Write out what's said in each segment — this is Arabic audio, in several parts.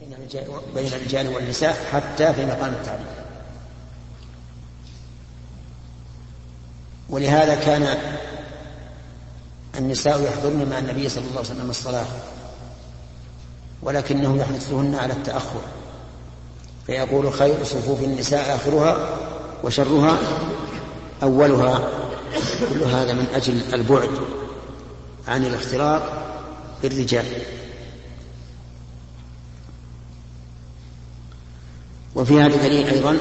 بين الرجال والنساء حتى في مقام التعليم. ولهذا كان النساء يحضرن مع النبي صلى الله عليه وسلم الصلاة، ولكنه يحثهن على التأخر، فيقول: خير صفوف النساء آخرها وشرها أولها. كل هذا من أجل البعد عن الاختلاط بالرجال. وفي هذا دليل أيضا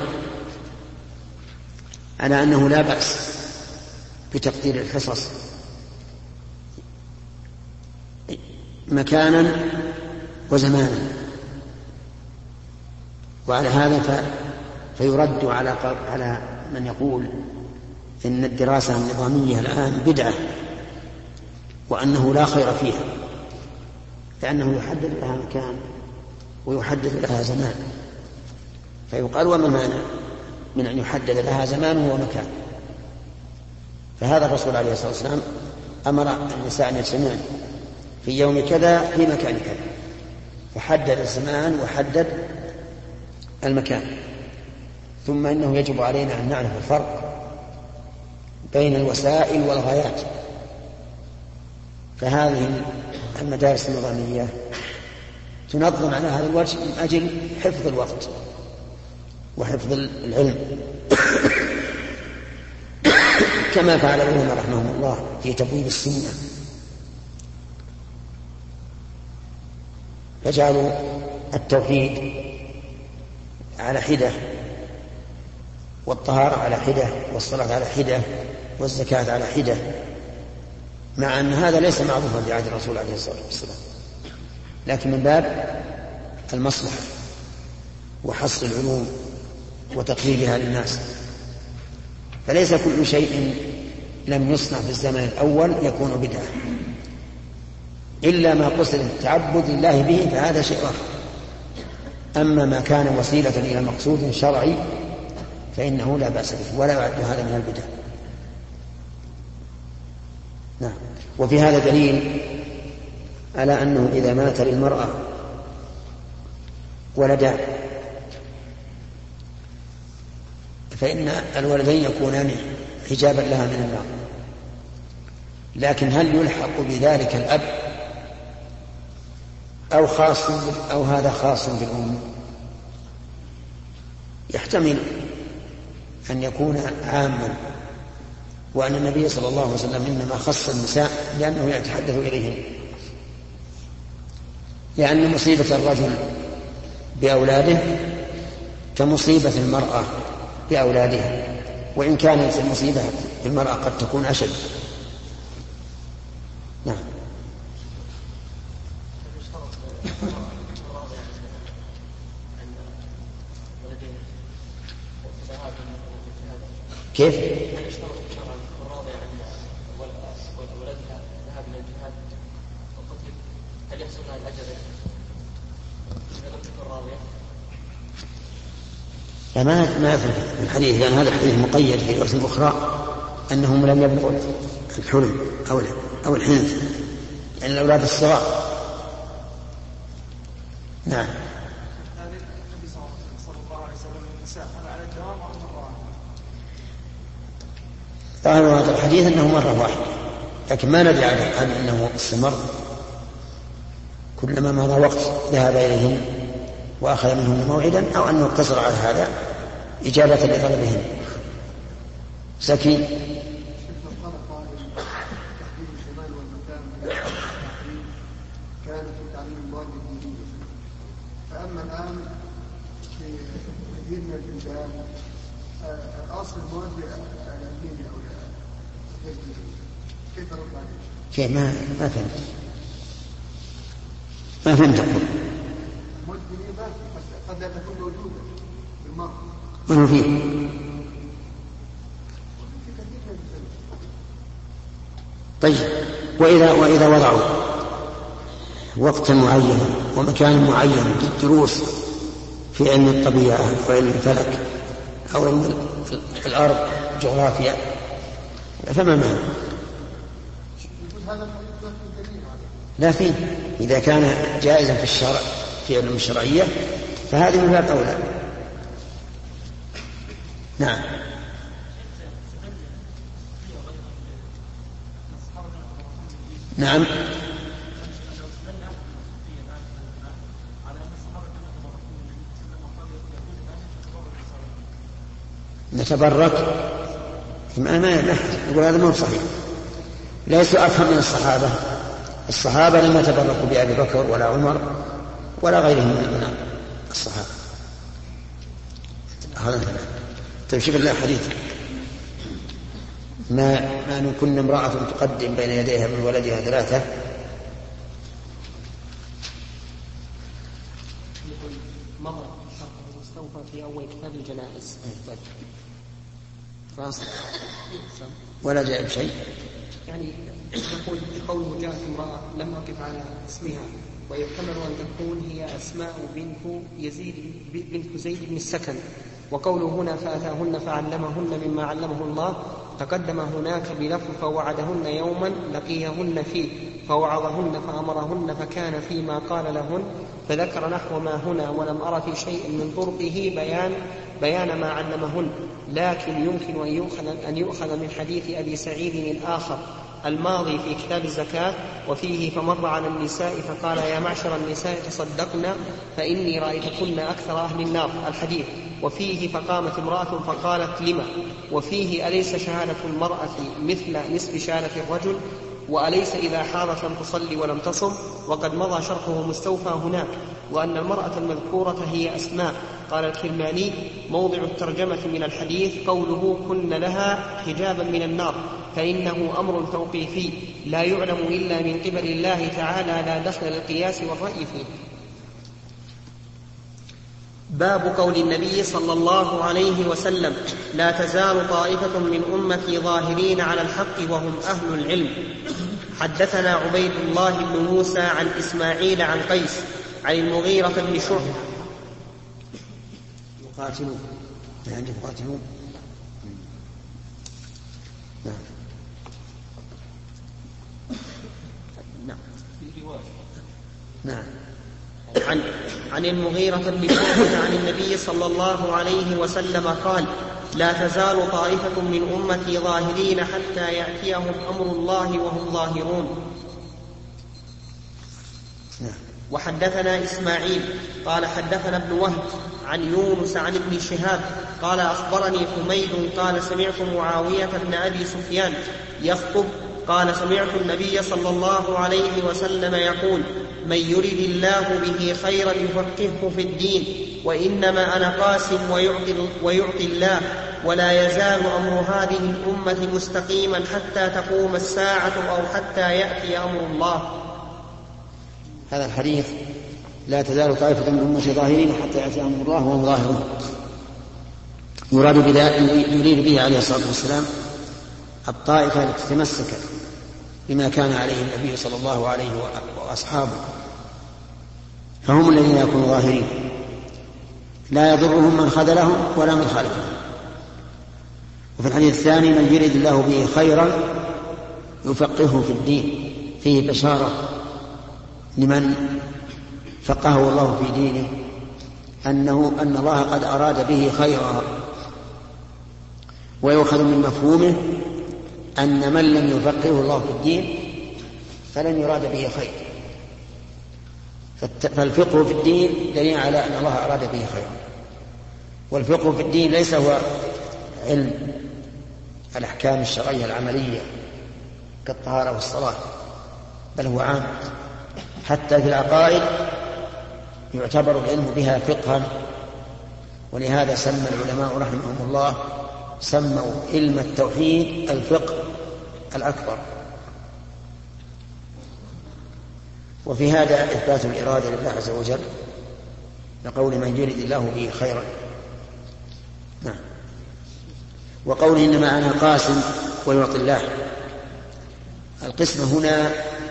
على أنه لا بأس بتقدير الحصص مكانا وزمانا، وعلى هذا فيرد على من يقول إن الدراسة النظامية الآن بدعة وأنه لا خير فيها، لأنه يحدد لها مكان ويحدد لها زمان. فيقال: وما المانع من أن يحدد لها زمان ومكان؟ فهذا الرسول عليه الصلاة والسلام أمر النساء أن يجتمعن في يوم كذا في مكان كذا، فحدد الزمان وحدد المكان. ثم إنه يجب علينا أن نعرف الفرق بين الوسائل والغايات. فهذه المدارس النظامية تنظم على هذا الوجه من أجل حفظ الوقت وحفظ العلم، كما فعل العلماء رحمهم الله في تبويب السنة، فجعلوا التوحيد على حدة، والطهارة على حدة، والصلاة على حدة، والزكاة على حدة، مع أن هذا ليس معروفا في عهد الرسول عليه الصلاة والسلام، لكن من باب المصلحة وحصر العلوم وتقريبها للناس. فليس كل شيء لم يصنع في الزمن الأول يكون بدعة، إلا ما قصد التعبد لله به، فهذا شيء آخر. أما ما كان وسيلة إلى مقصود شرعي فإنه لا بأس به، ولا يعد هذا من البدع. نعم. وفي هذا دليل على أنه إذا مات للمرأة ولدان فإن الولدين يكونان حجابا لها من النار. لكن هل يلحق بذلك الأب أو هذا خاص بالأم؟ يحتمل أن يكون عاما، وأن النبي صلى الله عليه وسلم إنما خص النساء لأنه يتحدث إليهن، لأن مصيبة الرجل بأولاده كمصيبة المرأة بأولادها، وإن كانت المصيبة بالمرأة قد تكون أشد. نعم. كيف؟ لا، ما في الحديث، لأن هذا الحديث مقيد في رواية أخرى أنهم لم يبلغوا الحلم أو الحنث، يعني الأولاد الصغار. نعم. ظاهر هذا الحديث أنه مرة واحدة، لكن ما ندري عن أنه استمر، كلما مضى وقت ذهب إليهم وأخذ منهم موعدا، أو أنه اقتصر على هذا إجابة لطلبهم. زكي. فأما الآن في كثير من البلدان الأصل المواد العلمية أو كيف ترد عليه؟ كيف؟ ما فهمت أقول. قد لا تكون موجودة بالمرة. وأنه فيه. طيب، وإذا وضعوا وقتا معينا ومكان معين للدروس في علم الطبيعة وعلم الفلك أو علم الأرض جغرافيا، فما معنى؟ لا فيه، إذا كان جائزا في الشرع في علوم الشرعية فهذه من باب أولى. نعم. نعم. نتبرك ما يقول هذا مو صحيح، ليسوا أفهم من الصحابة. الصحابة لم يتبركوا بأبي بكر ولا عمر ولا غيرهم من الصحابة. هذا تمشي بالله حديث ما كن امرأة تقدم بين يديها من ولدها 3. مر مستوفى في أول كتاب الجنائز ولا جاء بشيء. يعني يقول قوله جاءت امرأة لم أقف على اسمها، ويحتمل أن تكون هي أسماء بنت زيد بن السكن، وقوله هنا فأتاهن فعلمهن مما علمه الله تقدم هناك بلفظ فوعدهن يوما لقيهن فيه فوعظهن فأمرهن فكان فيما قال لهن، فذكر نحو ما هنا ولم أر في شيء من طرقه بيان ما علمهن، لكن يمكن أن يؤخذ من حديث أبي سعيد الآخر الماضي في كتاب الزكاة وفيه فمر على النساء فقال يا معشر النساء تصدقن فإني رأيتكن أكثر أهل النار الحديث، وفيه فقامت امرأة فقالت لما، وفيه أليس شهادة المرأة مثل نصف شهادة الرجل، وأليس إذا حاضت لم تصلي ولم تصم، وقد مضى شرحه مستوفى هناك، وأن المرأة المذكورة هي أسماء. قال الكرماني موضع الترجمة من الحديث قوله كن لها حجابا من النار، فإنه أمر توقيفي لا يعلم إلا من قبل الله تعالى لا دخل للقياس والرأي فيه. باب قول النبي صلى الله عليه وسلم لا تزال طائفة من أمتي ظاهرين على الحق وهم أهل العلم. حدثنا عبيد الله بن موسى عن إسماعيل عن قيس عن المغيرة بن شعبة يقاتلون يعني يقاتلون. نعم. عن المغيرة بن شعبة عن النبي صلى الله عليه وسلم قال لا تزال طائفة من أمتي ظاهرين حتى يأتيهم أمر الله وهم ظاهرون. وحدثنا إسماعيل قال حدثنا ابن وهب عن يونس عن ابن شهاب قال أخبرني حميد قال سمعت معاوية بن أبي سفيان يخطب قال سمعت النبي صلى الله عليه وسلم يقول من يرد الله به خيرا يفقهه في الدين، وإنما أنا قاسم ويعطي الله، ولا يزال أمر هذه الأمة مستقيما حتى تقوم الساعة أو حتى يأتي أمر الله. هذا الحديث لا تزال طائفة من أمتي ظاهرين حتى يأتي أمر الله وهم ظاهرون، يريد به عليه الصلاة والسلام الطائفة التي تمسكت بما كان عليه النبي صلى الله عليه وأصحابه، فهم الذين يكونوا ظاهرين لا يضرهم من خذلهم ولا من خالفهم. وفي الحديث الثاني من يريد الله به خيرا يفقهه في الدين، فيه بشارة لمن فقهه الله في دينه أن الله قد أراد به خيرا، ويؤخذ من مفهومه أن من لم يفقهه الله في الدين فلن يراد به خير، فالفقه في الدين دليل على أن الله أراد به خيرا. والفقه في الدين ليس هو علم الأحكام الشرعية العملية كالطهارة والصلاة، بل هو عام، حتى في العقائد يعتبر العلم بها فقها. ولهذا سمى العلماء رحمهم الله سموا علم التوحيد الفقه الأكبر. وفي هذا إثبات الإرادة لله عز وجل لقول من يريد الله به خيرا. نعم. وقوله إنما أنا قاسم ويعطي الله، القسمة هنا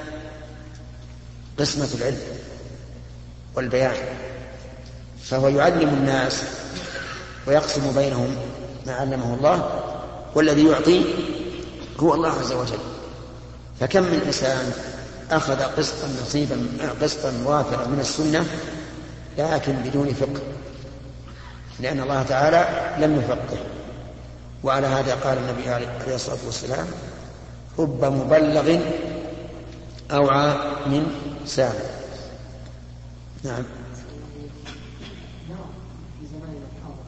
قسمة العلم والبيان، فهو يعلم الناس ويقسم بينهم ما علمه الله، والذي يعطي هو الله عز وجل. فكم من إنسان أخذ قسطا وافرا من السنة لكن بدون فقه، لأن الله تعالى لم يفقه. وعلى هذا قال النبي عليه الصلاة والسلام: رب مبلغ أوعى من سامع. نعم. في زماننا الحاضر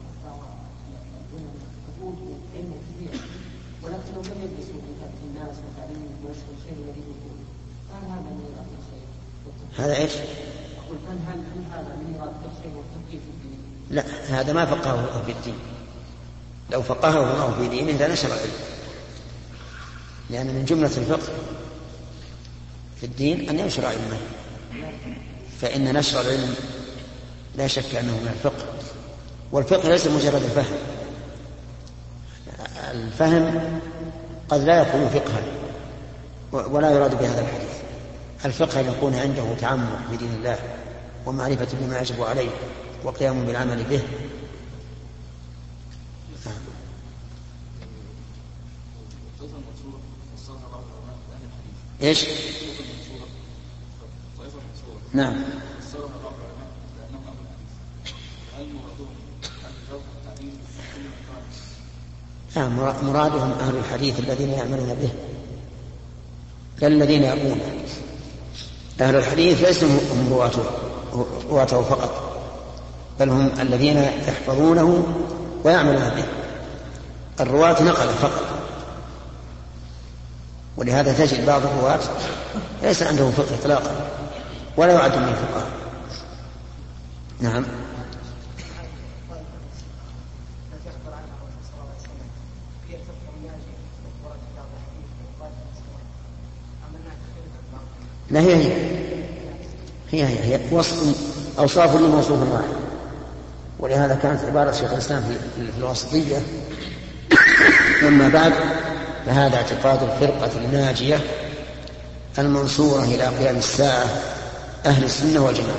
وجود علم كثير، ولكنهم لم يجلسوا في تأتي الناس وتعليمهم ونشر الخير الذي يقول. هل هذا من إرادة الخير؟ هذا إيش؟ أقول هل هذا من إرادة الخير والتفقيه في الدين؟ لا، هذا ما فقهه الله في الدين. لو فقهه الله في دينه لنشر العلم، لأن من جملة الفقه في الدين أن ينشر علمه، فإن نشر العلم لا شك أنه من الفقه. والفقه ليس مجرد الفهم، الفهم قد لا يكون فقها ولا يراد بهذا الحديث. الفقه يكون عنده تعمق بدين الله ومعرفة بما يجب عليه وقيام بالعمل به. ايش؟ نعم. مرادهم أهل الحديث الذين يعملون به، لا الذين يقولون. أهل الحديث ليسوا هم رواته فقط، بل هم الذين يحفظونه ويعملون به. الرواة نقل فقط، ولهذا تجد بعض الرواة ليس عنده فقه إطلاقا ولا يعد من الفقهاء. نعم. لا، هي وصف أوصاف لموصوف واحد. ولهذا كانت عبارة شيخ الإسلام في الوسطية: أما بعد فهذا اعتقاد الفرقة الناجية المنصورة إلى قيام الساعة أهل السنة والجماعة.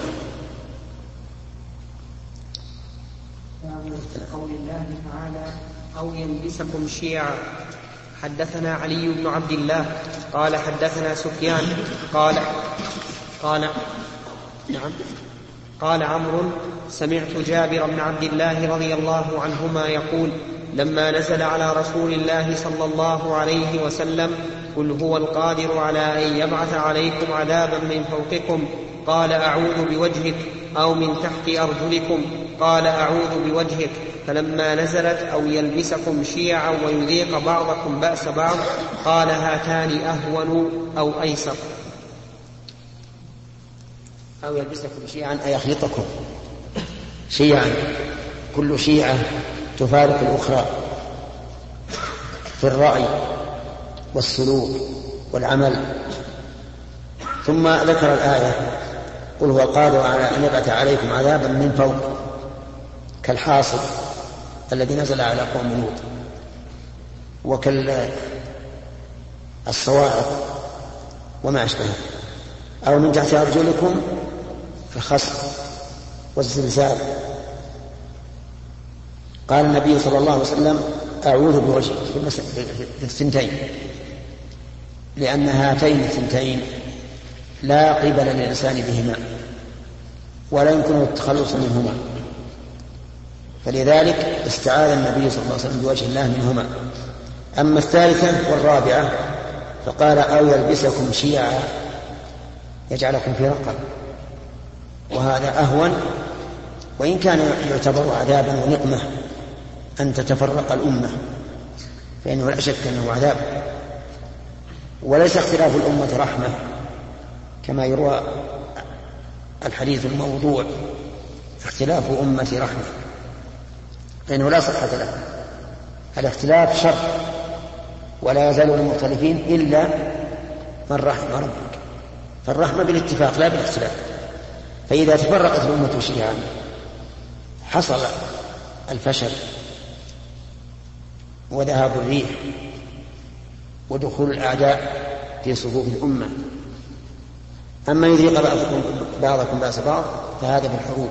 قول الله تعالى: أو يلبسكم شيعا. حدثنا علي بن عبد الله قال حدثنا سفيان قال عمرو: سمعت جابر بن عبد الله رضي الله عنهما يقول: لما نزل على رسول الله صلى الله عليه وسلم: قل هو القادر على أن يبعث عليكم عذابا من فوقكم، قال: أعوذ بوجهك، أو من تحت أرجلكم، قال: أعوذ بوجهك. فلما نزلت: أو يلبسكم شيعا ويذيق بعضكم بأس بعض، قال: هاتان أهون أو أيسر. أو يلبسكم شيعا أي يخلطكم شيعا، كل شيعة تفارق الأخرى في الرأي والسلوك والعمل. ثم ذكر الآية: قل هو قادر على أن يبعث عليكم عذابا من فوق، كالحاصب الذي نزل على قوم لوط، وكالصواعق وما أشبهه، أو من تحت أرجلكم الخسف والزلزال. قال النبي صلى الله عليه وسلم: أعوذ بوجهك في الثنتين، لأن هاتين الثنتين لا قبل للإنسان بهما ولا يمكن التخلص منهما، فلذلك استعاذ النبي صلى الله عليه وسلم بوجه الله منهما. أما الثالثة والرابعة فقال: أو يلبسكم شيعا يجعلكم في رقة، وهذا أهون، وإن كان يعتبر عذابا ونقمة أن تتفرق الأمة، فإنه لا شك أنه عذاب. وليس اختلاف الأمة رحمة كما يروى الحديث الموضوع: اختلاف أمتي رحمة، فإنه لا صحة له. الاختلاف شر، ولا يزال المختلفين إلا من رحم ربك، فالرحمة بالاتفاق لا بالاختلاف. فإذا تفرقت الأمة شيعا حصل الفشل وذهاب الريح ودخول الأعداء في صفوف الأمة. أما يذيق بعضكم بأس بعض فهذا بالحروب،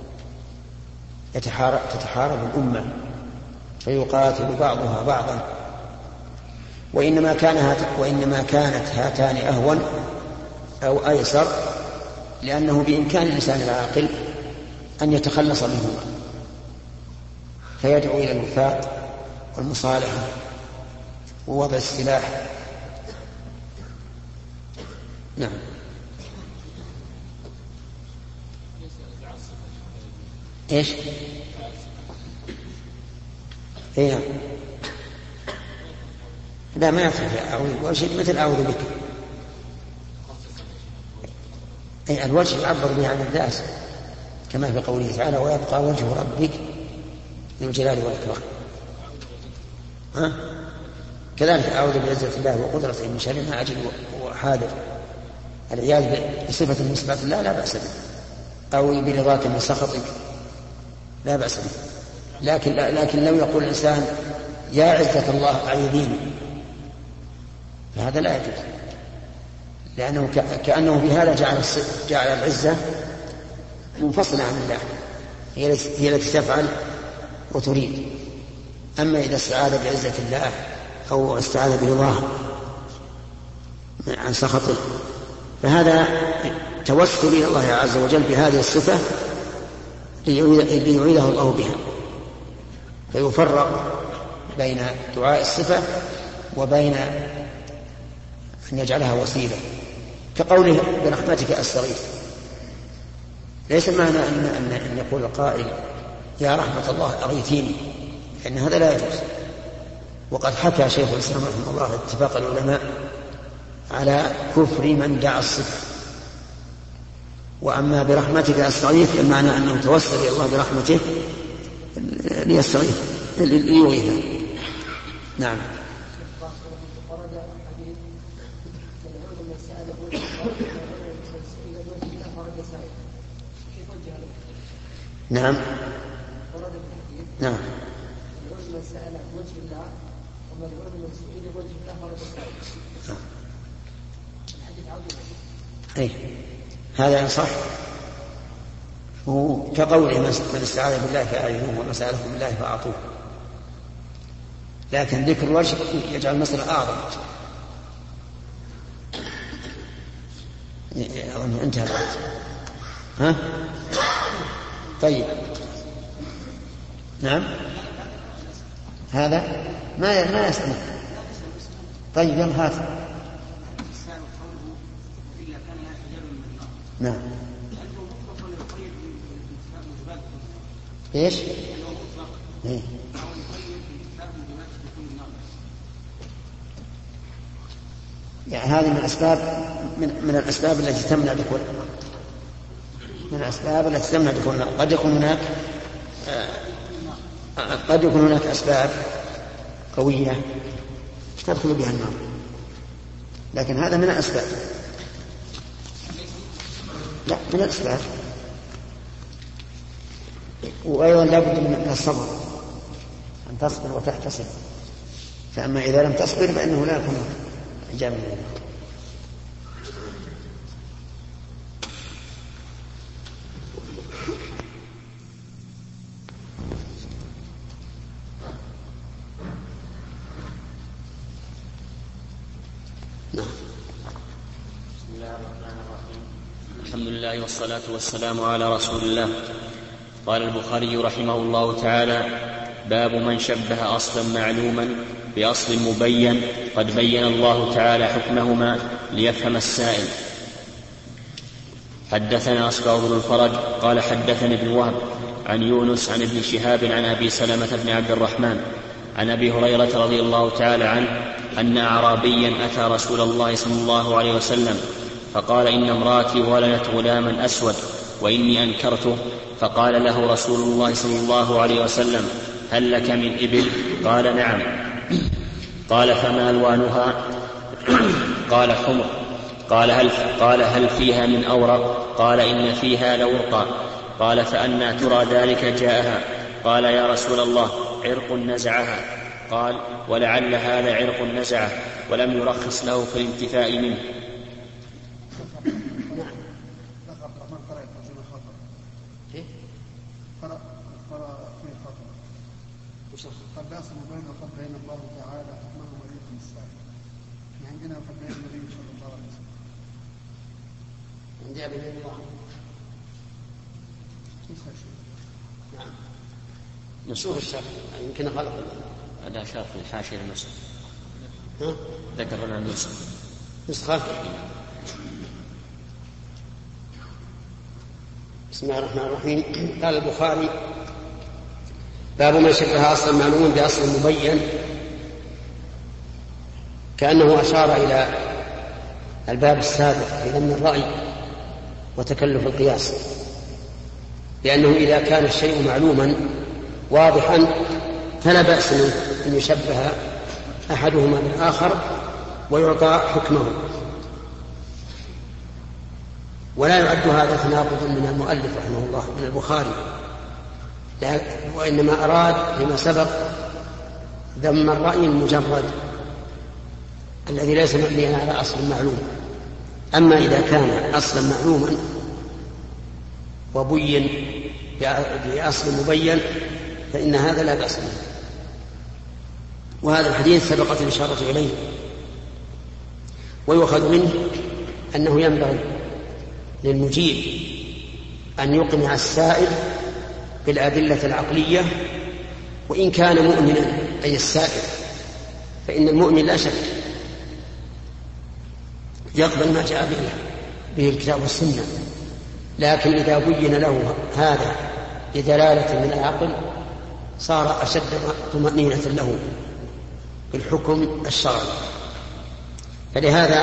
تتحارب الأمة فيقاتل بعضها بعضا. وإنما كانت هاتان أهون أو أيسر، لأنه بإمكان الإنسان العاقل أن يتخلص منهما، فيدعو إلى الوفاق والمصالحة ووضع السلاح. نعم. ايش؟ اي نعم. لا ما يصح أعوذ شيء مثل أعوذ بك. أي الوجه يعبر به عن الذات كما في قوله تعالى ويبقى وجه ربك ذو الجلال والإكرام. كذلك أعوذ بعزة الله وقدرته من شر ما أجد وحاذر. العياذ بصفة من صفات الله لا بأس به، أو برضاك من سخطك لا بأس به. لكن لو يقول الإنسان يا عزة الله أعيذيني فهذا لا يجوز، لأنه كأنه بهذا جعل العزة منفصلة عن الله، هي التي تفعل وتريد. أما إذا استعاذ بعزة الله أو استعاذ برضاه عن سخطه فهذا توسل إلى الله عز وجل بهذه الصفة ليعيده الله بها، فيفرق بين دعاء الصفة وبين أن يجعلها وسيلة، كقوله برحمتك أستغيث. ليس معنى أن يقول القائل يا رحمة الله أغيثيني، إن هذا لا يجوز. وقد حكى شيخ الإسلام رحمه الله اتفاق العلماء على كفر من دعا الصفة. وأما برحمتك أستغيث المعنى أنه توسل إلى الله برحمته ليستغيث ليغيثه. نعم. نعم. نعم. أي هذا يصح، كقوله من استعاذ بالله فأعينوه ومن سألكم بالله فأعطوه. لكن ذكر الوجه يجعل المسألة أعظم. أظن انتهى الوقت. ها؟ طيب. نعم. هذا ما يسمع. طيب يلا هات. نعم. ايش؟ إيه؟ يعني هذه من الأسباب من الأسباب التي تمنع دخول، من الأسباب التي تمنع دخول. قد يكون هناك أسباب قوية تدخل بها النار، لكن هذا من الأسباب. لا من الأسباب. وأيضا لا بد من الصبر، أن تصبر وتحتسب. فأما إذا لم تصبر فإنه لا يكون إجابة لله. بسم الله الرحمن الرحيم. الحمد لله والصلاة والسلام على رسول الله. قال البخاري رحمه الله تعالى: باب من شبه أصلا معلوما بأصل مبين قد بين الله تعالى حكمهما ليفهم السائل. حدثنا أصبغ بن الفرج قال حدثني ابن وهب عن يونس عن ابن شهاب عن أبي سلمة بن عبد الرحمن عن أبي هريرة رضي الله تعالى عنه أن أعرابيا أتى رسول الله صلى الله عليه وسلم فقال: إن امرأتي ولدت غلاما أسود وإني أنكرته. فقال له رسول الله صلى الله عليه وسلم: هل لك من إبل؟ قال: نعم. قال: فما ألوانها؟ قال: حمر. قال: هل فيها من أورق؟ قال: إن فيها لورقا. قال: فأنى ترى ذلك جاءها؟ قال: يا رسول الله، عرق نزعها. قال: ولعل هذا عرق نزعه ولم يرخص له في الانتفاء منه. قد أصل بين وقد بين الله تعالى حكمه وليكم السائل. عندنا قد بين النبي صلى الله عليه وسلم. عندي أبي الله. نعم. نشوف الشرح يمكن غلط. هذا شرح في الحاشية النسخ. ذكر لنا النسخ. نسخة. بسم الله الرحمن الرحيم. قال البخاري: باب ما شبه أصلا معلوم بأصل مبين. كأنه أشار إلى الباب السابق في ذم الرأي وتكلف القياس، لأنه إذا كان الشيء معلوما واضحا فلا بأس أن يشبه أحدهما بالآخر ويعطى حكمه، ولا يعد هذا تناقضا من المؤلف رحمه الله من البخاري، وإنما أراد فيما سبق ذم الرأي المجرد الذي ليس مبنيا على أصل معلوم. أما إذا كان أصلا معلوما وبين بأصل مبين فإن هذا لا بأس به. وهذا الحديث سبقت الإشارة إليه، ويؤخذ منه أنه ينبغي للمجيب أن يقنع السائل بالأدلة العقلية وإن كان مؤمنا أي السائل، فإن المؤمن لا شك يقبل ما جاء به الكتاب والسنة، لكن إذا بين له هذا بدلالة من العقل صار أشد طمأنينة له بالحكم الشرعي. فلهذا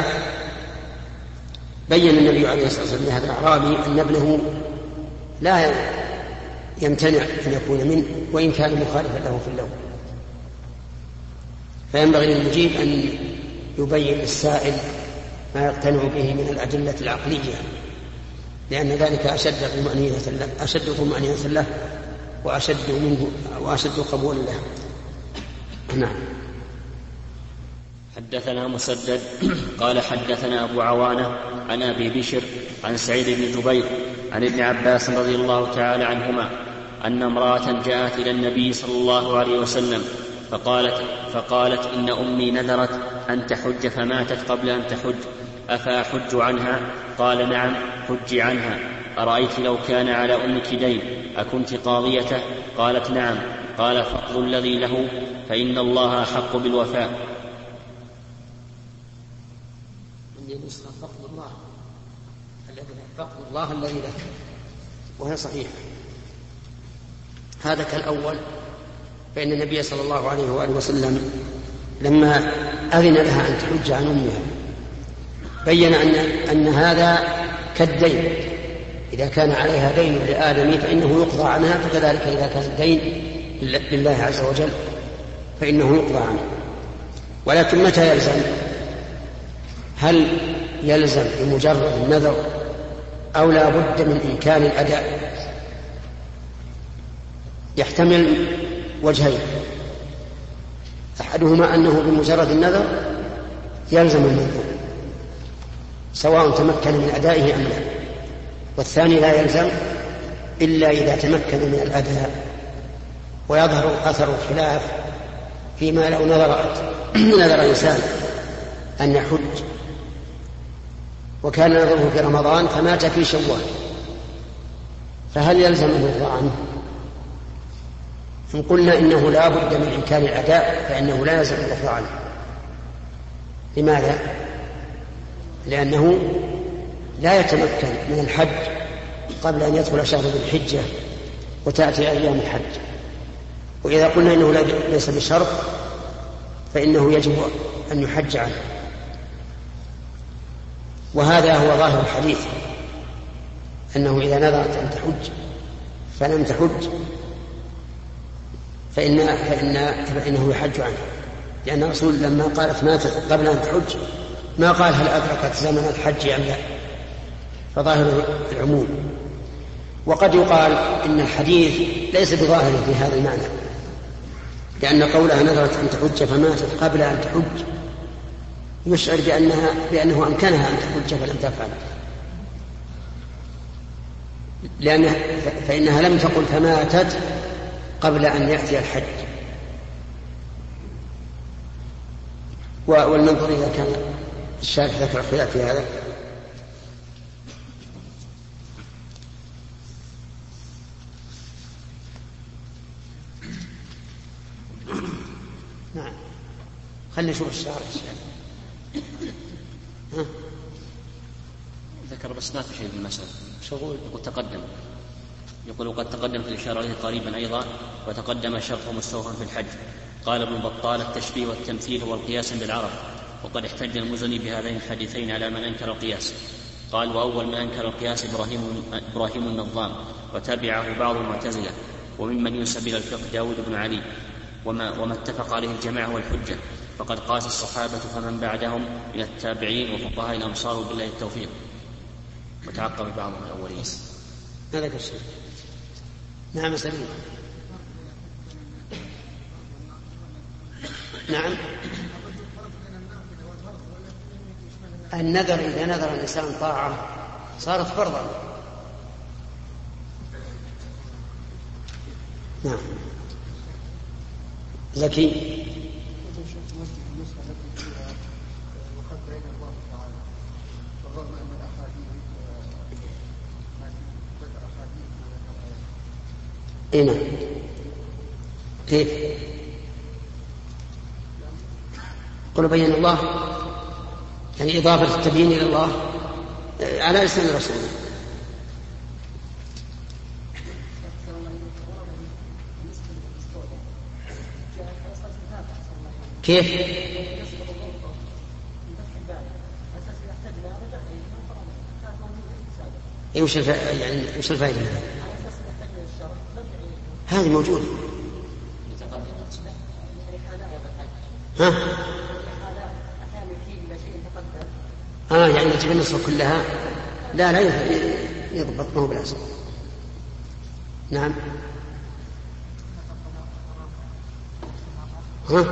بين النبي عليه الصلاة والسلام لهذا الأعرابي أن ابنه لا يمتنع أن يكون منه وإن كان مخالفا له في اللون، فينبغي للمجيب أن يبين للسائل ما يقتنع به من الأدلة العقلية، لأن ذلك أشد طمأنينة له وأشد قبولا له. نعم. حدثنا مسدد قال حدثنا أبو عوانة عن أبي بشر عن سعيد بن جبير عن ابن عباس رضي الله تعالى عنهما أن امرأة جاءت إلى النبي صلى الله عليه وسلم فقالت إن أمي نذرت أن تحج فماتت قبل أن تحج، أفأحج عنها؟ قال: نعم، حج عنها. أرأيت لو كان على أمك دين أكنت قاضيته؟ قالت: نعم. قال: فقد الذي له فإن الله أحق بالوفاء. فقد الله الذي له، وهي صحيحة. هذا كالأول، فإن النبي صلى الله عليه وآله وسلم لما أذن لها أن تحج عن أمها بين أن هذا كالدين، إذا كان عليها دين لآدم فإنه يقضى عنها، فكذلك إذا كان الدين لله عز وجل فإنه يقضى عنه. ولكن متى يلزم؟ هل يلزم بمجرد النذر أو لا بد من إمكان الأداء؟ يحتمل وجهين: أحدهما أنه بمجرد النذر يلزم المنذور سواء تمكن من أدائه أم لا، والثاني لا يلزم إلا إذا تمكن من الأداء. ويظهر أثر الخلاف فيما لو نذر إنسان أن يحج وكان نذره في رمضان فمات في شوال، فهل يلزم الرضا عنه؟ إن قلنا إنه لا بد من إمكان الأداء فإنه لا يلزم الرضا عنه. لماذا؟ لأنه لا يتمكن من الحج قبل أن يدخل شهر ذي الحجة وتأتي أيام الحج، وإذا قلنا إنه ليس بشرط فإنه يجب أن يحج عنه. وهذا هو ظاهر الحديث، أنه إذا نذرت أن تحج فلم تحج فإنه يحج عنه، لأن الرسول لما قالت ماتت قبل أن تحج ما قال هل أدركت زمن الحج أم لا، فظاهر العموم. وقد يقال إن الحديث ليس بظاهر في هذا المعنى، لأن قولها نذرت أن تحج فماتت قبل أن تحج يشعر بأنه أمكنها أن تحج فلم تفعل، فإنها لم تقل فماتت قبل أن يأتي الحج. والمنظر إذا كان الشارح ذكر خلاف في هذا. نعم. خلنا نشوف الشارع ها؟ ذكر بس ما في شيء في المسألة. شغول يقول تقدم، يقول وقد تقدمت الإشارة إليه قريبا أيضا، وتقدم شرحه مستوفا في الحج. قال ابن بطال: التشبيه والتمثيل هو القياس بالعرب، وقد احتج المزني بهذين الحديثين على من أنكر القياس. قال: وأول من أنكر القياس إبراهيم النظام، وتبعه بعض المعتزلة، وممن ينسب إلى الفقه داود بن علي. وما اتفق عليه الجماعة هو الحجة، فقد قاس الصحابة فمن بعدهم من التابعين وفقهاء الأمصار بالله التوفيق، وتعقب بعضهم الأولين. هذا كالشيء. نعم سليم. نعم. النذر إذا نذر الإنسان طاعة صارت فرضا. نعم. زكي. هنا كيف؟ قل بين الله، يعني إضافة التبيين إلى الله على لسان الرسول. كيف؟ وش الفائدة؟ هذه موجودة. ها؟ يعني تجيب النصف كلها؟ لا يضبط، ما هو بلازم. نعم. ها؟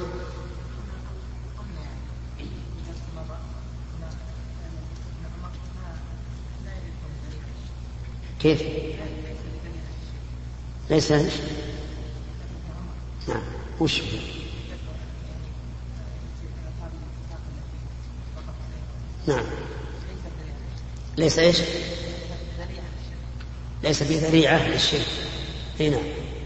كيف؟ ليس. نعم. وش نعم. ليس ايش؟ ليس بذريعة للشرك. هنا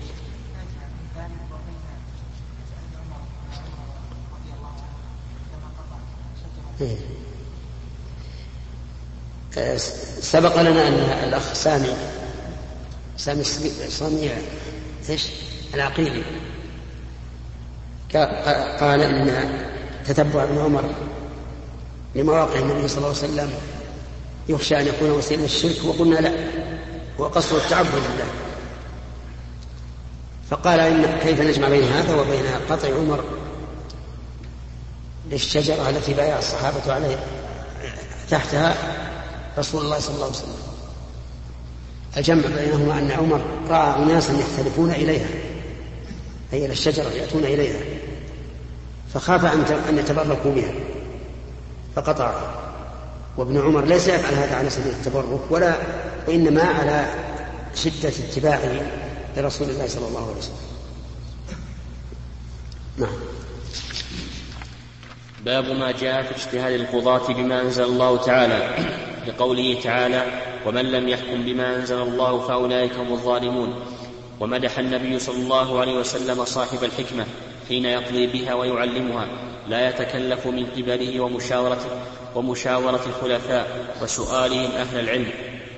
سبق لنا أن الأخ سامي صنيع إيش العقيلي قال إن تتبع ابن عمر لمواقع النبي صلى الله عليه وسلم يخشى أن يكون وسيلة الشرك، وقلنا لا، هو قصد التعبد لله. فقال إن كيف نجمع بين هذا وبين قطع عمر للشجرة التي بايع الصحابة عليه تحتها رسول الله صلى الله عليه وسلم؟ الجمع بينهما أن عمر رأى أناسا يختلفون إليها، أي إلى الشجرة يأتون إليها، فخاف أن يتبركوا بها فقطعها. وابن عمر ليس يفعل هذا على سبيل التبرك وإنما على شدة اتباعه لرسول الله صلى الله عليه وسلم. نعم. باب ما جاء في اجتهاد القضاة بما أنزل الله تعالى، لقوله تعالى: ومن لم يحكم بما أنزل الله فأولئك هم الظالمون. ومدح النبي صلى الله عليه وسلم صاحب الحكمة حين يقضي بها ويعلمها، لا يتكلف من قبله ومشاورة الخلفاء وسؤالهم أهل العلم.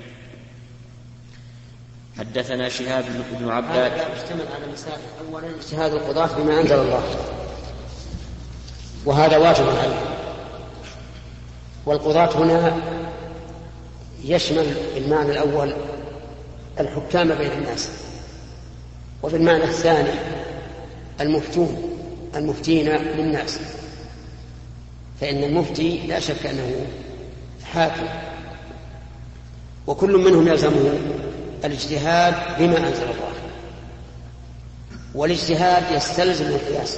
حدثنا شهاب بن عباد. هذا يشتمل على مسائل. أولا اجتهاد القضاة بما أنزل الله، وهذا واجب عليه. والقضاة هنا يشمل بالمعنى الأول الحكام بين الناس، وبالمعنى الثاني المفتين للناس، فإن المفتي لا شك أنه حاكم، وكل منهم يلزمه الاجتهاد بما أنزل الله. والاجتهاد يستلزم القياس،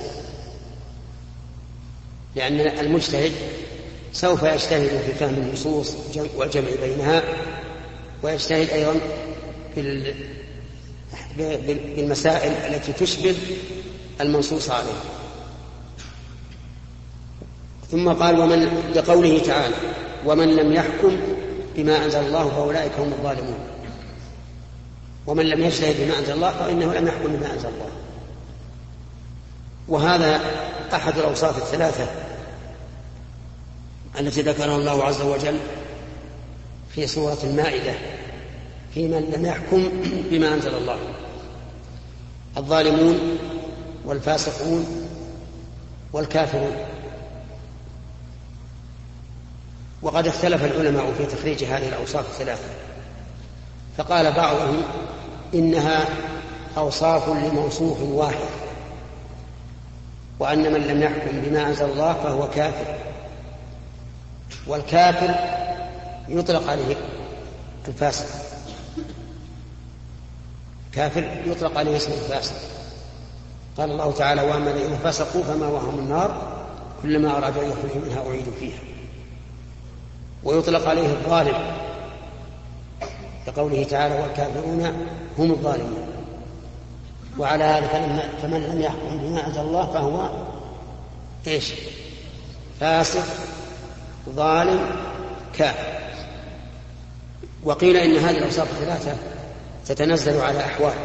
لأن المجتهد سوف يجتهد في فهم النصوص والجمع بينها، ويجتهد أيضا بالمسائل التي تشبه المنصوص عليه. ثم قال لقوله تعالى: ومن لم يحكم بما أنزل الله فأولئك هم الظالمون. ومن لم يجتهد بما أنزل الله فإنه لم يحكم بما أنزل الله. وهذا أحد الأوصاف الثلاثة التي ذكرها الله عز وجل في سورة المائدة في من لم يحكم بما أنزل الله: الظالمون والفاسقون والكافرون. وقد اختلف العلماء في تخريج هذه الأوصاف الثلاثة، فقال بعضهم إنها أوصاف لموصوف واحد، وأن من لم يحكم بما أنزل الله فهو كافر، والكافر يطلق عليه الفاسق، كافر يطلق عليه اسم الفاسق. قال الله تعالى: وأما الذين فسقوا فمأواهم النار كلما أرادوا أن يخرجوا منها أعيدوا فيها. ويطلق عليه الظالم كقوله تعالى: والكافرون هم الظالمون. وعلى هذا فمن لم يحكم بما أنزل الله فهو إيش؟ فاسق ظالم كافر. وقيل إن هذه الأوصاف الثلاثة تتنزل على أحوال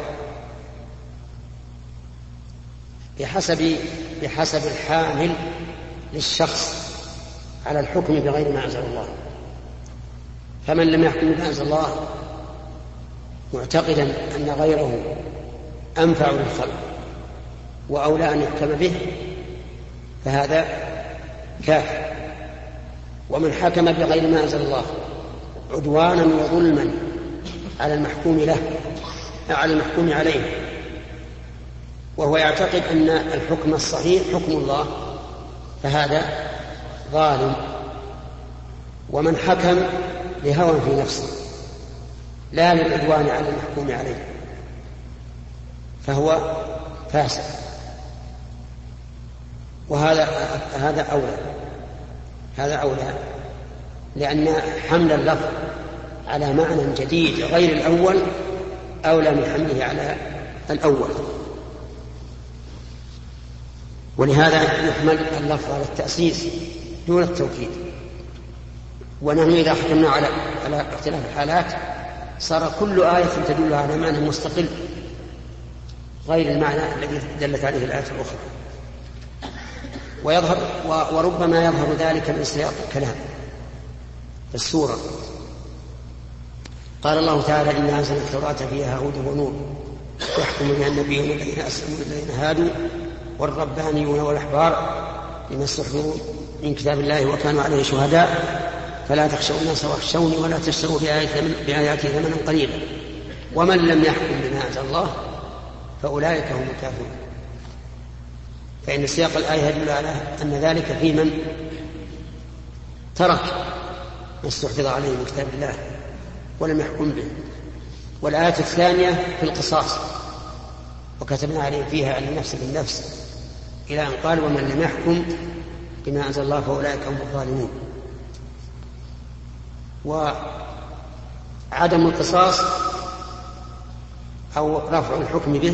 بحسب الحامل للشخص على الحكم بغير ما أنزل الله. فمن لم يحكم بما أنزل الله معتقدا أن غيره أنفع للخلق وأولى أن يحكم به فهذا كافر. ومن حكم بغير ما أنزل الله عدوانا وظلما على المحكوم له على المحكوم عليه، وهو يعتقد أن الحكم الصحيح حكم الله، فهذا ظالم. ومن حكم لهوى في نفسه لا للعدوان على المحكوم عليه فهو فاسق. هذا أولى لأن حمل اللفظ على معنى جديد غير الأول أولى من حمله على الأول. ولهذا يحمل اللفظ على التأسيس دون التوكيد. ونحن إذا حكمنا على اختلاف الحالات صار كل آية تدل على معنى مستقل غير المعنى الذي دلت عليه الآية الأخرى. وربما يظهر ذلك من سياق الكلام في السورة. قال الله تعالى: إنا أنزلنا التوراة فيها هدى ونور يحكم بها النبيون الذين أسلموا للذين هادوا والربانيون والأحبار بما استحضروا من كتاب الله وكانوا عليه شهداء فلا تخشوا الناس واخشوني ولا تشتروا بآياتي ثمنا قليلا ومن لم يحكم بما أنزل الله فأولئك هم الكافرون. فإن سياق الآية يدل على أن ذلك في من ترك ما استحفظ عليه من كتاب الله ولم يحكم به. والآية الثانية في القصاص: وكتبنا عليه فيها أن النفس بالنفس إلى أن قال: ومن لم يحكم بما أنزل الله فأولئك هم الظالمون. وعدم القصاص أو رفع الحكم به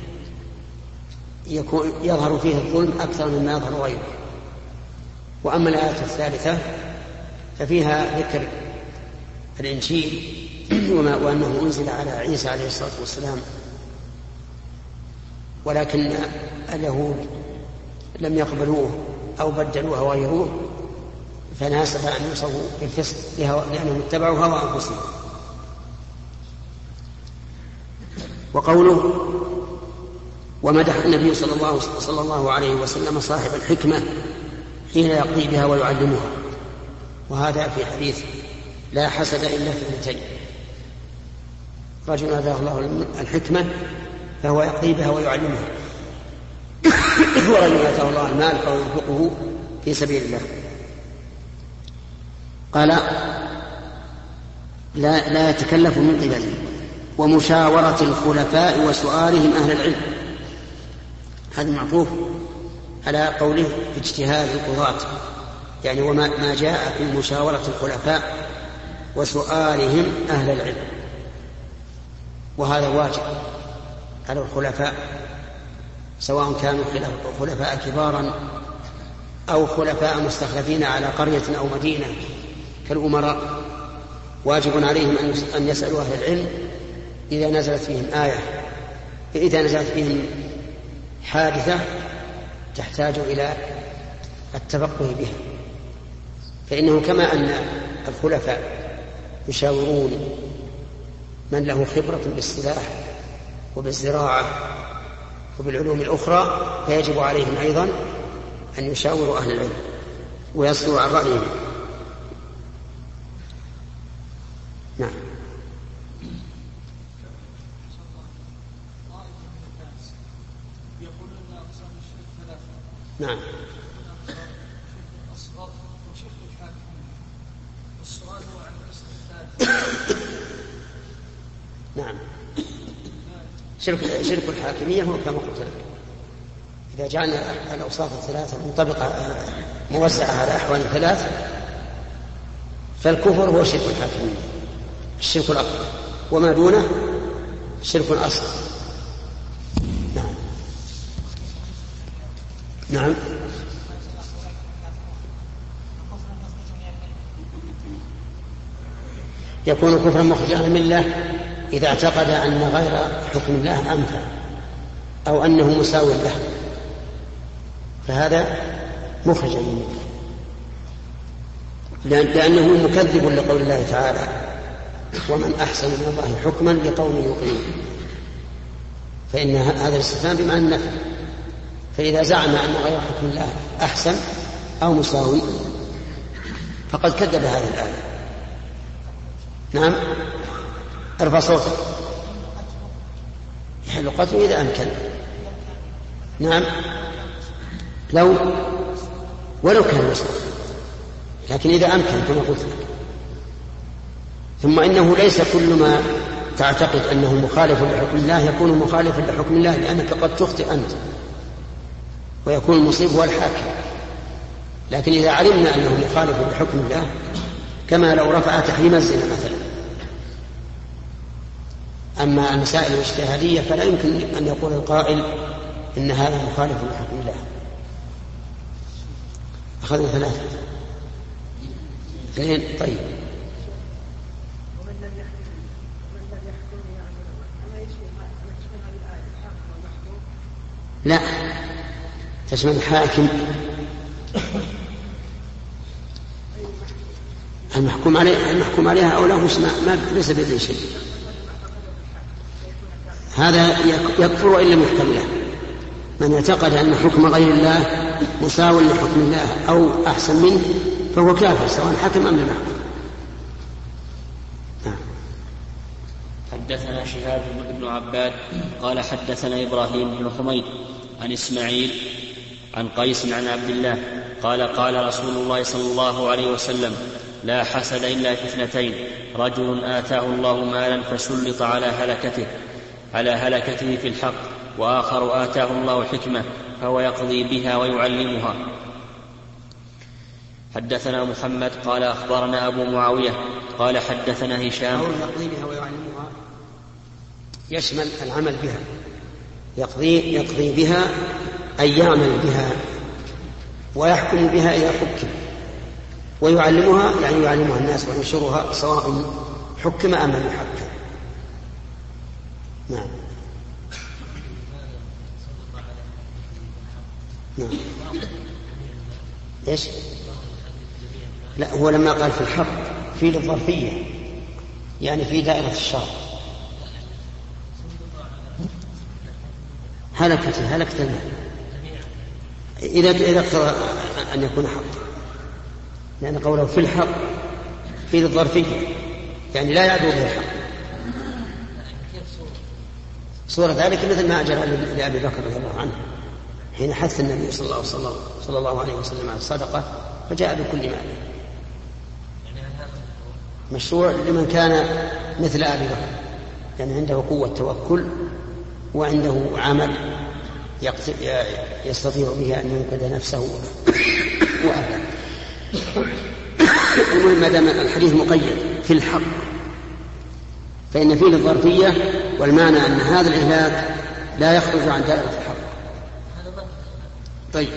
يظهر فيه الظلم أكثر مما يظهر غيره. وأما الآية الثالثة ففيها ذكر الإنجيل وأنه أنزل على عيسى عليه الصلاة والسلام، ولكن اليهود لم يقبلوه أو بدلوه وغيروه فناسب أن يوصفوا بالفسق لأنهم اتبعوا هوى أنفسهم. وقوله: ومدح النبي صلى الله عليه وسلم صاحب الحكمة حين يقضي بها ويعلمها. وهذا في حديث: لا حسد إلا في اثنتين: رجل آتاه الله الحكمة فهو يقضي بها ويعلمها، ورجل آتاه الله المال فهو ينفقه في سبيل الله. قال: لا يتكلف من قبله. ومشاورة الخلفاء وسؤالهم أهل العلم، هذا معطوف على قوله في اجتهاد القضاة، يعني وما جاء في مشاورة الخلفاء وسؤالهم أهل العلم. وهذا واجب على الخلفاء سواء كانوا خلفاء كبارا أو خلفاء مستخلفين على قرية أو مدينة كالأمراء. واجب عليهم أن يسألوا أهل العلم إذا نزلت فيهم آية، إذا نزلت فيهم حادثة تحتاج إلى التفقه بها، فإنه كما أن الخلفاء يشاورون من له خبرة بالسلاح وبالزراعة وبالعلوم الأخرى، فيجب عليهم أيضا أن يشاوروا أهل العلم ويصلوا عن رأيهم. نعم. نعم. نعم. شرك الحاكمية هو كما قلت لك، إذا جعلنا الأوصاف الثلاثة منطبقة موزعة على أحوال ثلاث، فالكفر هو شرك الحاكمية، الشرك الأكبر، وما دونه شرك أصغر. نعم. نعم. يكون كفرا مخرجا من الله إذا اعتقد أن غير حكم الله أنفع أو أنه مساو له، فهذا مخرج من الله، لأنه مكذب لقول الله تعالى: ومن أحسن من الله حكما لقوم يوقنون. فإن هذا الاستثناء بمعنى النفي، فإذا زعم أن غير حكم الله أحسن أو مساوي فقد كذب هذه الآية. نعم. ارفع صوتك. يحل قتله إذا أمكن. نعم. ولو كان مسلم، لكن إذا أمكن كما قلت لك. ثم إنه ليس كل ما تعتقد أنه مخالف لحكم الله يكون مخالفا لحكم الله، لأنك قد تخطئ أنت ويكون المصيب هو الحاكم. لكن إذا علمنا أنه مخالف لحكم الله، كما لو رفع تحريم الزنا مثلا. أما المسائل الاجتهادية فلا يمكن أن يقول القائل إن هذا مخالف لحكم الله. أخذنا ثلاثة. طيب. لا، تشمل الحاكم المحكوم عليها أو له ما ليس بذي شيء، هذا يكفر وإن لم يحكم له. من اعتقد أن حكم غير الله مساو لحكم الله أو أحسن منه فهو كافر سواء حكم أم لم يحكم. حدثنا شهاب بن عباد قال حدثنا إبراهيم بن حميد عن إسماعيل عن قيس عن عبد الله قال قال رسول الله صلى الله عليه وسلم: لا حسد إلا في اثنتين: رجل آتاه الله مالا فسلط على هلكته في الحق، وآخر آتاه الله حكمة فهو يقضي بها ويعلمها. حدثنا محمد قال أخبرنا أبو معاوية قال حدثنا هشام. يقضي بها ويعلمها يشمل العمل بها، يقضي بها أي يعمل بها، ويحكم بها إذا حكم، ويعلمها يعني يعلمها الناس وينشرها سواء حكم أم لم يحكم. نعم. نعم. ايش؟ لا، هو لما قال في الحق في الظرفية يعني في دائرة الشر. هلكت المال إذا اقتضى أن يكون حق، لأن قوله في الحق في الظرفية يعني لا يعدو به الحق. صورة ذلك مثل ما أجرى لأبي بكر رضي الله عنه حين حث النبي صلى الله عليه وسلم على الصدقة فجاء بكل ماله. مشروع لمن كان مثل أبي بكر، يعني عنده قوة توكل وعنده عمل يستطيع به أن ينقذ نفسه وأهله. المهم ما دام الحديث مقيد في الحق فإن فيه الظرفية، والمعنى أن هذا الإهلاك لا يخرج عن دائرة الحق. طيب،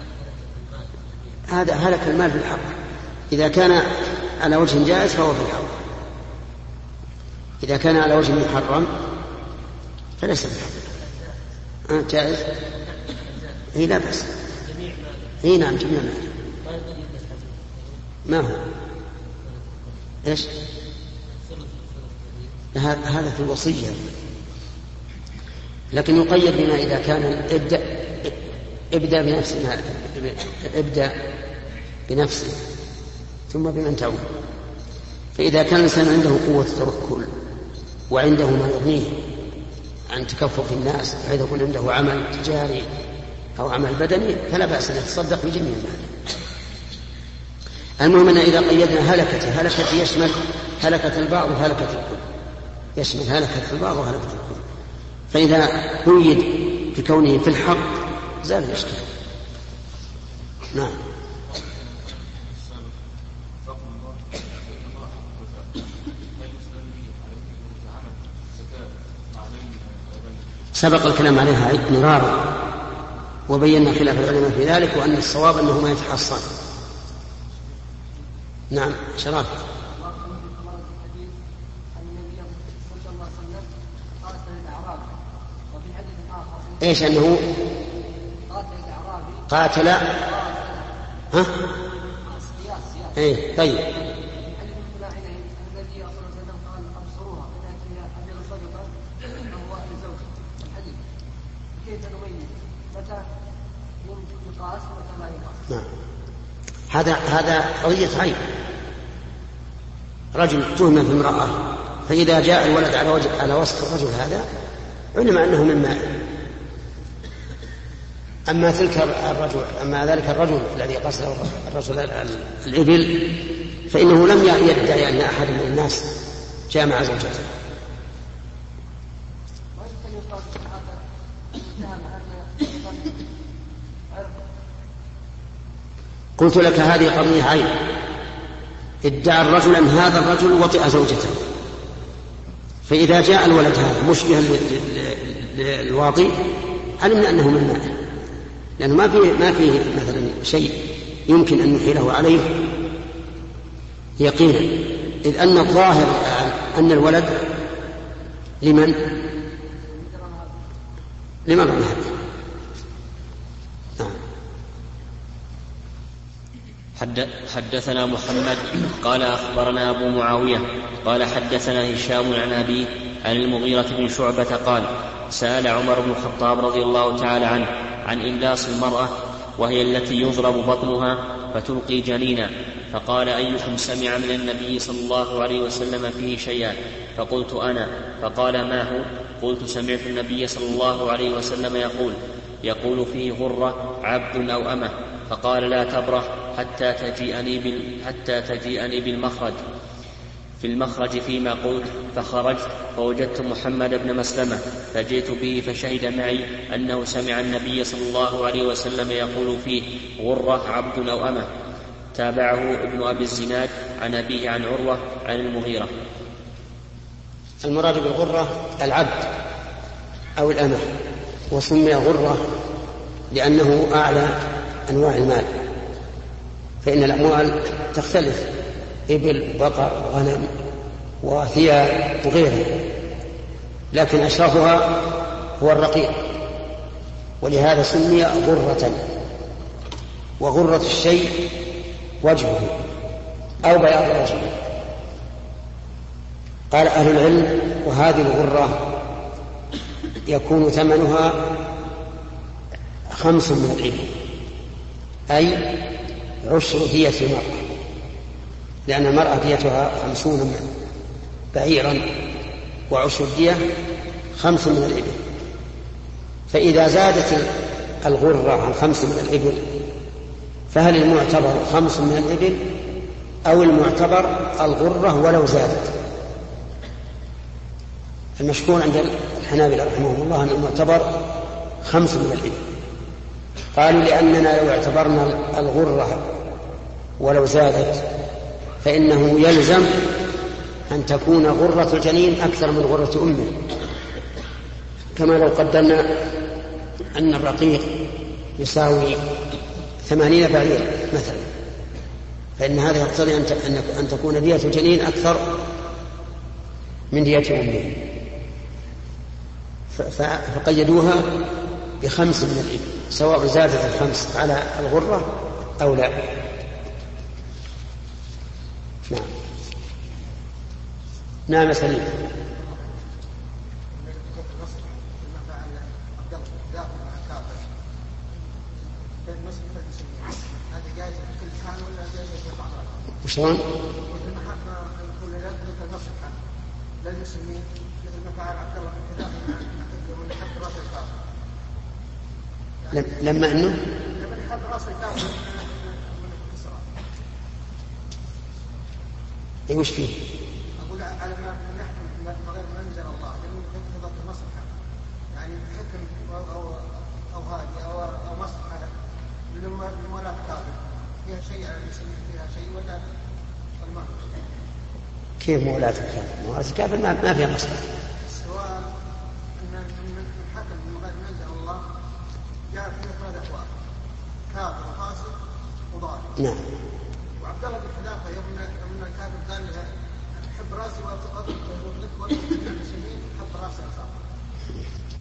هذا هلك المال في الحق، إذا كان على وجه جائز فهو في الحق، إذا كان على وجه محرم فليس في الحق. جائز. اي لا بأس. اي نعم جميع مال. ما هو ايش هذا في الوصية، لكن يقيد بما إذا كان ابدأ بنفسه ثم بمن تعود. فإذا كان الإنسان عنده قوة التوكل وعنده ما يغنيه عن تكفف الناس بحيث يكون عنده عمل تجاري أو عمل بدني فلا بأس أن يتصدق بجميع المال. المهم أن إذا قيدنا هلكة يشمل هلكة البعض وهلكة الكل، يشمل هلكة البعض وهلكة الكل. فإذا قيد بكونه في الحق زال الإشكال. نعم. سبق الكلام عليها مرارا وبينا خلاف العلماء في ذلك، وأن الصواب أنه ما يتحصن. نعم شرف. ايش انه قاتل ها اي طيب نعم. هذا قضية عيب. رجل تهم في امرأة فإذا جاء الولد على وصف الرجل هذا علم أنه من ماء. أما ذلك الرجل الذي قصد الرجل الإبل فإنه لم يدعي أن أحد من الناس جامع زوجته. قلت لك هذه قضية عين. ادعى الرجل أن هذا الرجل وطئ زوجته، فإذا جاء الولد هذا مشبها للواطئ علمنا أنه من ماء، لأنه ما فيه مثلا شيء يمكن أن نحيله عليه يقينا، إذ أن الظاهر أن الولد لمن هذا. حدثنا محمد قال أخبرنا أبو معاوية قال حدثنا هشام عن أبيه عن المغيرة بن شعبة قال سأل عمر بن الخطاب رضي الله تعالى عنه عن إملاص المرأة وهي التي يضرب بطنها فتلقي جنينا، فقال أيكم سمع من النبي صلى الله عليه وسلم فيه شيئا؟ فقلت أنا. فقال ما هو؟ قلت سمعت النبي صلى الله عليه وسلم يقول فيه غرة عبد أو أمة. فقال لا تبرح حتى تجيئني بالمخرج في المخرج فيما قلت. فخرجت فوجدت محمد بن مسلمة فجئت به فشهد معي أنه سمع النبي صلى الله عليه وسلم يقول فيه غرة عبد أو أمة. تابعه ابن أبي الزناد عن أبيه عن عروة عن المغيرة. المراد بالغرة العبد أو الأمة، وسمي غرة لأنه أعلى أنواع المال، فإن الأموال تختلف، إبل بقر غنم وثياب وغيرها، لكن أشرفها هو الرقيق، ولهذا سمي غرة. وغرة الشيء وجهه أو بياض وجهه. قال أهل العلم وهذه الغرة يكون ثمنها 5 من الإبل، أي 10 دية المرأة، لأن المرأة ديتها 50 بعيرا و10 دية 5 من الإبل. فإذا زادت الغرة عن 5 من الإبل فهل المعتبر 5 من الإبل أو المعتبر الغرة ولو زادت؟ المشهور عند الحنابلة رحمهم الله أن المعتبر 5 من الإبل. قالوا لأننا لو اعتبرنا الغرة ولو زادت فإنه يلزم أن تكون غرة الجنين أكثر من غرة أمه، كما لو قدرنا أن الرقيق يساوي 80 بعير مثلا، فإن هذا يقتضي أن تكون دية الجنين أكثر من دية أمه، فقيدوها ب5 من الإبل. سواء زادت الخمس على الغرة أو لا. نعم. نعم سليم. وشلون؟ لما انه وش فيه؟ اقول على ما نحكم غير ما انزل الله لانه يقتضي المصلحه يعني حكم او هذه او مصلحه للموالاه كافر فيها شيء على المسلمين فيها شيء ولا المرء كيف مولاة الكافر؟ مولاة الكافر ما فيها مصلحة. سواء ان الحكم من غير ما انزل الله جاء في ثلاث اخوان كافر وفاسق وضال. نعم. وعبد الله بن حذافه يوم الكافر قال له حب راسي واطلق لك والمسلمين حب راسي اصابه.